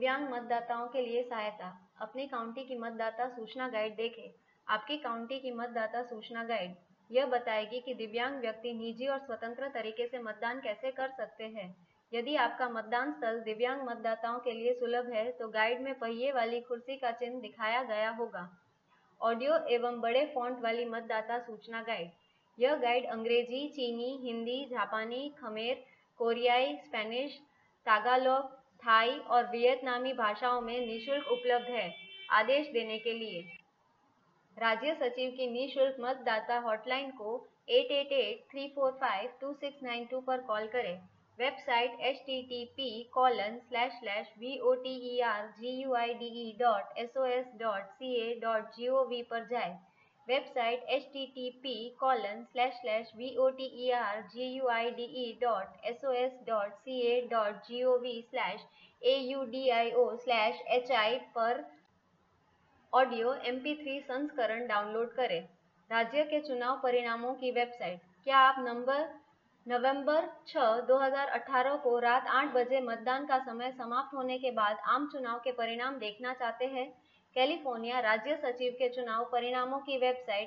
दिव्यांग मतदाताओं के लिए सहायता। अपनी काउंटी की मतदाता सूचना गाइड देखें। आपकी काउंटी की मतदाता सूचना गाइड यह बताएगी कि दिव्यांग व्यक्ति निजी और स्वतंत्र तरीके से मतदान कैसे कर सकते हैं। यदि आपका मतदान स्थल दिव्यांग मतदाताओं के लिए सुलभ है तो गाइड में पहिए वाली कुर्सी का चिन्ह दिखाया गया होगा। ऑडियो एवं बड़े फॉन्ट वाली मतदाता सूचना गाइड। यह गाइड अंग्रेजी, चीनी, हिंदी, जापानी, खमेर, कोरियाई, स्पेनिश, तागालोग, थाई और वियतनामी भाषाओं में निःशुल्क उपलब्ध है। आदेश देने के लिए राज्य सचिव की निःशुल्क मतदाता हॉटलाइन को 8883452692 पर कॉल करें। वेबसाइट http://voterguide.sos.ca.gov पर जाएं। वेबसाइट http://voterguide.sos.ca.gov/audio/hi ऑडियो MP3 संस्करण डाउनलोड करें। राज्य के चुनाव परिणामों की वेबसाइट। क्या आप नवंबर 6, 2018 को रात 8 बजे मतदान का समय समाप्त होने के बाद आम चुनाव के परिणाम देखना चाहते हैं? कैलिफोर्निया राज्य सचिव के चुनाव परिणामों की वेबसाइट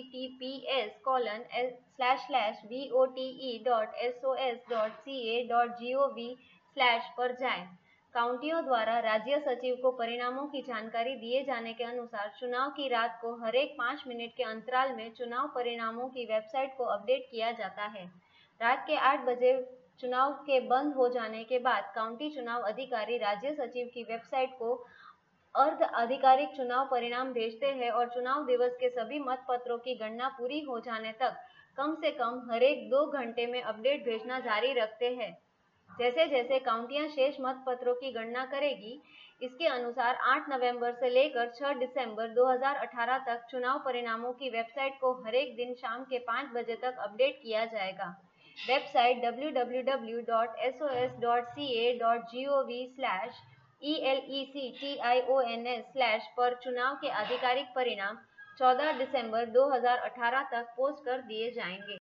https://vote.sos.ca.gov/ पर जाएं। काउंटियों द्वारा राज्य सचिव को परिणामों की जानकारी दिए जाने के अनुसार चुनाव की रात को हरेक 5 मिनट के अंतराल में चुनाव परिणामों की वेबसाइट को अपडेट किया जाता है। रात के 8 बजे चुनाव के बंद हो जाने के बाद काउंटी चुनाव अधिकारी राज्य सचिव की वेबसाइट को अर्ध आधिकारिक चुनाव परिणाम भेजते हैं और चुनाव दिवस के सभी मतपत्रों की गणना पूरी हो जाने तक कम से कम हरेक 2 घंटे में अपडेट भेजना जारी रखते हैं। जैसे जैसे काउंटियां शेष मतपत्रों की गणना करेगी, इसके अनुसार 8 नवंबर से लेकर 6 दिसंबर 2018 तक चुनाव परिणामों की वेबसाइट को हरेक दिन शाम के 5 बजे तक अपडेट किया जाएगा। वेबसाइट www.sos.gov/elections/ पर चुनाव के आधिकारिक परिणाम 14 दिसंबर 2018 तक पोस्ट कर दिए जाएंगे।